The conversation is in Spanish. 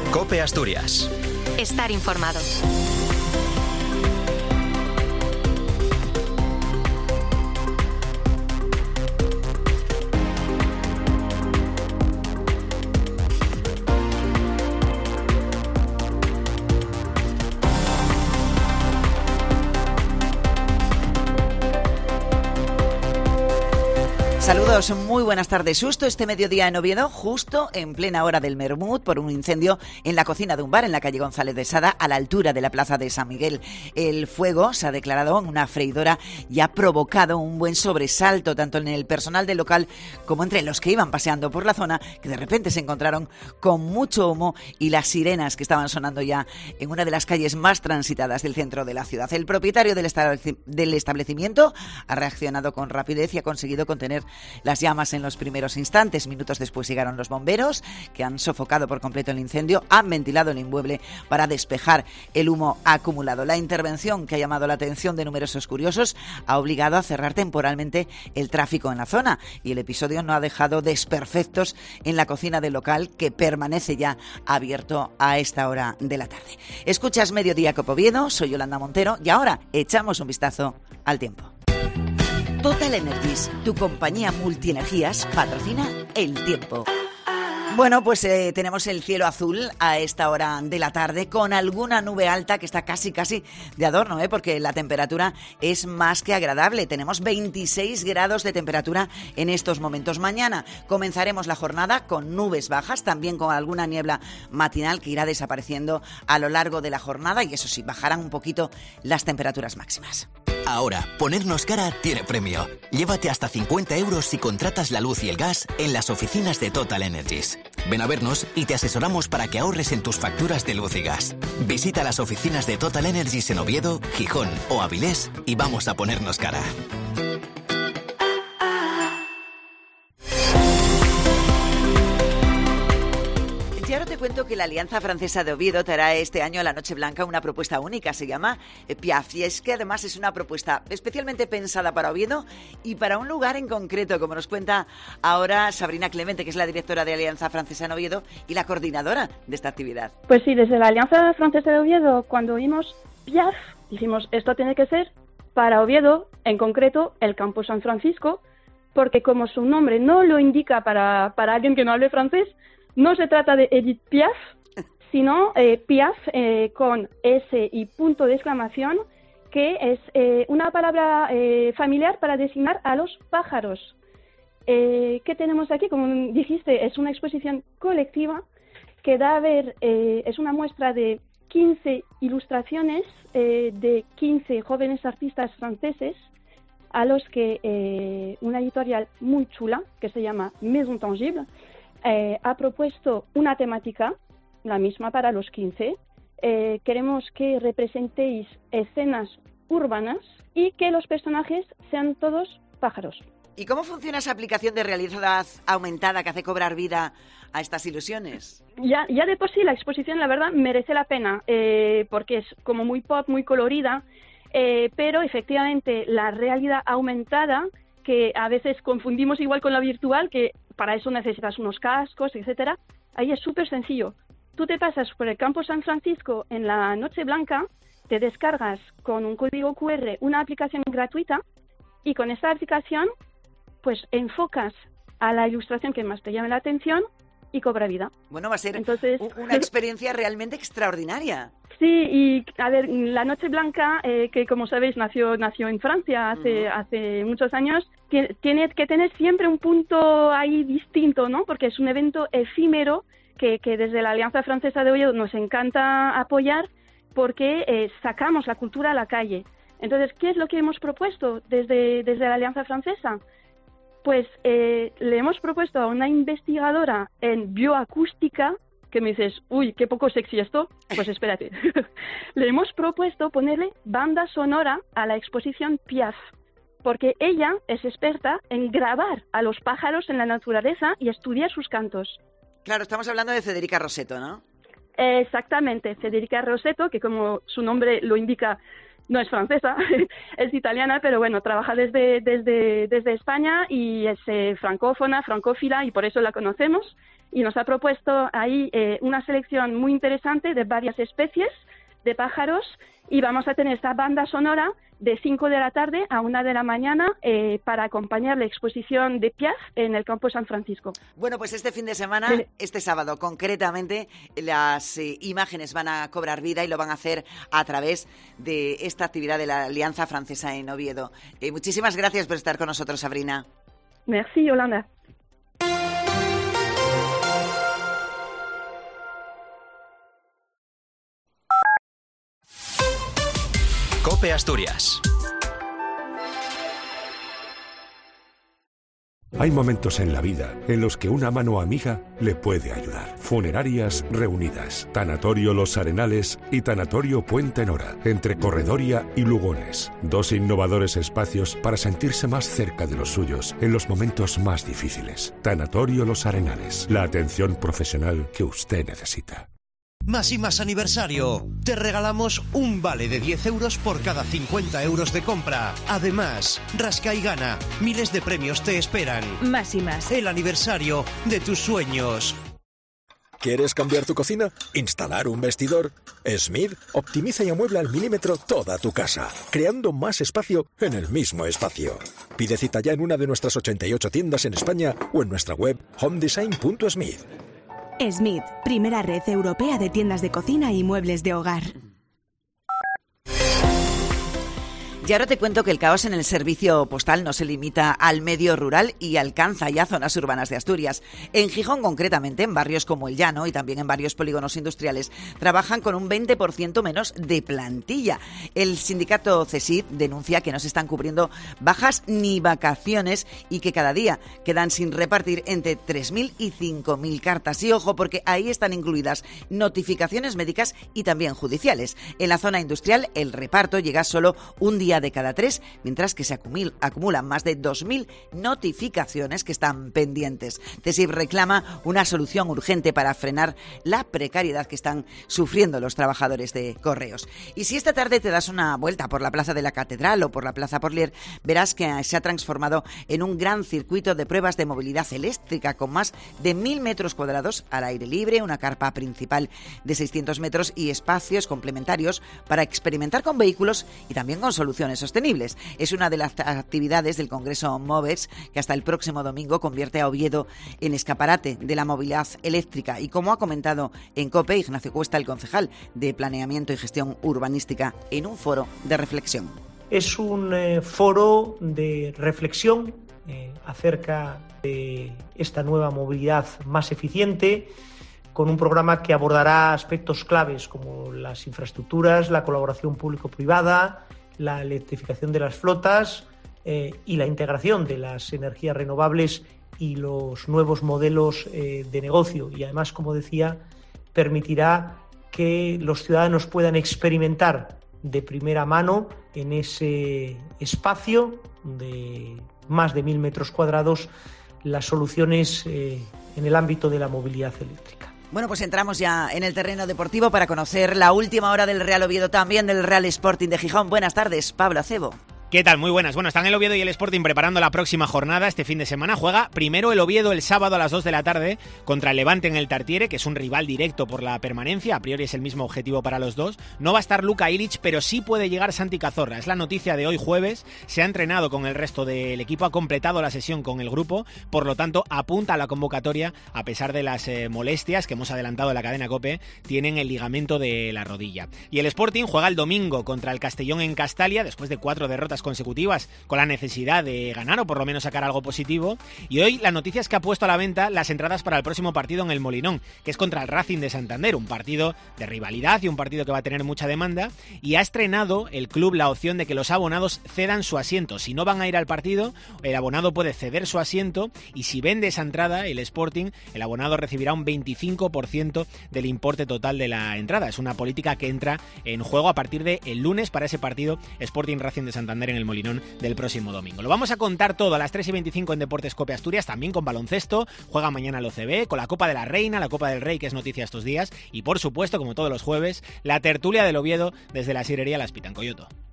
COPE Asturias. Estar informado. Saludos, muy buenas tardes. Justo este mediodía en Oviedo, justo en plena hora del Mermut, por un incendio en la cocina de un bar en la calle González de Sada, a la altura de la plaza de San Miguel. El fuego se ha declarado en una freidora y ha provocado un buen sobresalto tanto en el personal del local como entre los que iban paseando por la zona, que de repente se encontraron con mucho humo y las sirenas que estaban sonando ya en una de las calles más transitadas del centro de la ciudad. El propietario del establecimiento ha reaccionado con rapidez y ha conseguido contener las llamas en los primeros instantes. Minutos después llegaron los bomberos, que han sofocado por completo el incendio, han ventilado el inmueble para despejar el humo acumulado. La intervención, que ha llamado la atención de numerosos curiosos, ha obligado a cerrar temporalmente el tráfico en la zona, y el episodio no ha dejado desperfectos en la cocina del local, que permanece ya abierto a esta hora de la tarde. Escuchas Mediodía Cope Oviedo, soy Yolanda Montero y ahora echamos un vistazo al tiempo. Total Energies, tu compañía multienergías, patrocina el tiempo. Bueno, pues tenemos el cielo azul a esta hora de la tarde, con alguna nube alta que está casi de adorno, porque la temperatura es más que agradable. Tenemos 26 grados de temperatura en estos momentos. Mañana comenzaremos la jornada con nubes bajas, también con alguna niebla matinal que irá desapareciendo a lo largo de la jornada, y eso sí, bajarán un poquito las temperaturas máximas. Ahora, ponernos cara tiene premio. Llévate hasta 50 euros si contratas la luz y el gas en las oficinas de Total Energies. Ven a vernos y te asesoramos para que ahorres en tus facturas de luz y gas. Visita las oficinas de Total Energies en Oviedo, Gijón o Avilés y vamos a ponernos cara. Y ahora te cuento que la Alianza Francesa de Oviedo traerá este año a la Noche Blanca una propuesta única, se llama Piaf, y es que además es una propuesta especialmente pensada para Oviedo y para un lugar en concreto, como nos cuenta ahora Sabrina Clemente, que es la directora de Alianza Francesa en Oviedo y la coordinadora de esta actividad. Pues sí, desde la Alianza Francesa de Oviedo, cuando vimos Piaf, dijimos, esto tiene que ser para Oviedo, en concreto el Campo San Francisco, porque como su nombre no lo indica para alguien que no hable francés, no se trata de Edith Piaf, sino Piaf con S y punto de exclamación, que es una palabra familiar para designar a los pájaros. ¿Qué tenemos aquí? Como dijiste, es una exposición colectiva que da a ver, es una muestra de 15 ilustraciones de 15 jóvenes artistas franceses, a los que una editorial muy chula, que se llama Maison Tangible, ha propuesto una temática, la misma para los 15. Queremos que representéis escenas urbanas y que los personajes sean todos pájaros. ¿Y cómo funciona esa aplicación de realidad aumentada que hace cobrar vida a estas ilusiones? Ya de por sí la exposición, la verdad, merece la pena, porque es como muy pop, muy colorida, pero efectivamente la realidad aumentada, que a veces confundimos igual con la virtual, que para eso necesitas unos cascos, etcétera. Ahí es súper sencillo. Tú te pasas por el Campo San Francisco en la Noche Blanca, te descargas con un código QR una aplicación gratuita y con esta aplicación pues enfocas a la ilustración que más te llame la atención y cobra vida. Bueno, va a ser entonces una experiencia realmente extraordinaria. Sí, y a ver, la Noche Blanca, que como sabéis nació en Francia hace muchos años, tiene que tener siempre un punto ahí distinto, ¿no? Porque es un evento efímero que desde la Alianza Francesa de Oviedo nos encanta apoyar, porque sacamos la cultura a la calle. Entonces, ¿qué es lo que hemos propuesto desde la Alianza Francesa? Pues le hemos propuesto a una investigadora en bioacústica, que me dices, uy, qué poco sexy esto, pues espérate. Le hemos propuesto ponerle banda sonora a la exposición Piaf, porque ella es experta en grabar a los pájaros en la naturaleza y estudiar sus cantos. Claro, estamos hablando de Federica Rosetto, ¿no? Exactamente, Federica Rosetto, que como su nombre lo indica, no es francesa, es italiana, pero bueno, trabaja desde España y es francófila, y por eso la conocemos. Y nos ha propuesto ahí una selección muy interesante de varias especies de pájaros, y vamos a tener esta banda sonora de 5 de la tarde a 1 de la mañana para acompañar la exposición de Piaf en el Campo San Francisco. Bueno, pues este fin de semana, este sábado concretamente, las imágenes van a cobrar vida y lo van a hacer a través de esta actividad de la Alianza Francesa en Oviedo. Muchísimas gracias por estar con nosotros, Sabrina. Merci, Yolanda. COPE Asturias. Hay momentos en la vida en los que una mano amiga le puede ayudar. Funerarias Reunidas, Tanatorio Los Arenales y Tanatorio Puente Nora, entre Corredoria y Lugones. 2 innovadores espacios para sentirse más cerca de los suyos en los momentos más difíciles. Tanatorio Los Arenales, la atención profesional que usted necesita. Más y Más aniversario. Te regalamos un vale de 10 euros por cada 50 euros de compra. Además, rasca y gana. Miles de premios te esperan. Más y Más. El aniversario de tus sueños. ¿Quieres cambiar tu cocina? ¿Instalar un vestidor? Smith optimiza y amuebla al milímetro toda tu casa, creando más espacio en el mismo espacio. Pide cita ya en una de nuestras 88 tiendas en España o en nuestra web homedesign.smith. Smith, primera red europea de tiendas de cocina y muebles de hogar. Y ahora te cuento que el caos en el servicio postal no se limita al medio rural y alcanza ya zonas urbanas de Asturias. En Gijón, concretamente, en barrios como El Llano y también en varios polígonos industriales, trabajan con un 20% menos de plantilla. El sindicato CESID denuncia que no se están cubriendo bajas ni vacaciones y que cada día quedan sin repartir entre 3.000 y 5.000 cartas. Y ojo, porque ahí están incluidas notificaciones médicas y también judiciales. En la zona industrial, el reparto llega solo un día de cada 3, mientras que se acumulan más de 2.000 notificaciones que están pendientes. CESID reclama una solución urgente para frenar la precariedad que están sufriendo los trabajadores de correos. Y si esta tarde te das una vuelta por la Plaza de la Catedral o por la Plaza Porlier, verás que se ha transformado en un gran circuito de pruebas de movilidad eléctrica con más de 1.000 metros cuadrados al aire libre, una carpa principal de 600 metros y espacios complementarios para experimentar con vehículos y también con soluciones sostenibles. Es una de las actividades del Congreso MOVEX que hasta el próximo domingo convierte a Oviedo en escaparate de la movilidad eléctrica y, como ha comentado en COPE Ignacio Cuesta, el concejal de Planeamiento y Gestión Urbanística, en un foro de reflexión. Es un foro de reflexión acerca de esta nueva movilidad más eficiente, con un programa que abordará aspectos claves como las infraestructuras, la colaboración público-privada, la electrificación de las flotas y la integración de las energías renovables y los nuevos modelos de negocio. Y además, como decía, permitirá que los ciudadanos puedan experimentar de primera mano en ese espacio de más de 1.000 metros cuadrados las soluciones en el ámbito de la movilidad eléctrica. Bueno, pues entramos ya en el terreno deportivo para conocer la última hora del Real Oviedo, también del Real Sporting de Gijón. Buenas tardes, Pablo Acebo. ¿Qué tal? Muy buenas. Bueno, están el Oviedo y el Sporting preparando la próxima jornada este fin de semana. Juega primero el Oviedo el sábado a las 2 de la tarde contra el Levante en el Tartiere, que es un rival directo por la permanencia. A priori es el mismo objetivo para los dos. No va a estar Luka Ilic, pero sí puede llegar Santi Cazorla. Es la noticia de hoy jueves. Se ha entrenado con el resto del equipo, ha completado la sesión con el grupo. Por lo tanto, apunta a la convocatoria a pesar de las molestias que hemos adelantado en la cadena COPE. Tienen el ligamento de la rodilla. Y el Sporting juega el domingo contra el Castellón en Castalia, después de 4 derrotas consecutivas, con la necesidad de ganar o por lo menos sacar algo positivo. Y hoy la noticia es que ha puesto a la venta las entradas para el próximo partido en el Molinón, que es contra el Racing de Santander, un partido de rivalidad y un partido que va a tener mucha demanda, y ha estrenado el club la opción de que los abonados cedan su asiento. Si no van a ir al partido, el abonado puede ceder su asiento, y si vende esa entrada, el Sporting, el abonado recibirá un 25% del importe total de la entrada. Es una política que entra en juego a partir del lunes para ese partido Sporting Racing de Santander en el Molinón del próximo domingo. Lo vamos a contar todo a las 3:25 en Deportes COPE Asturias, también con baloncesto. Juega mañana el OCB, con la Copa de la Reina, la Copa del Rey, que es noticia estos días, y por supuesto, como todos los jueves, la tertulia del Oviedo desde la sidrería Las Pitancoyoto.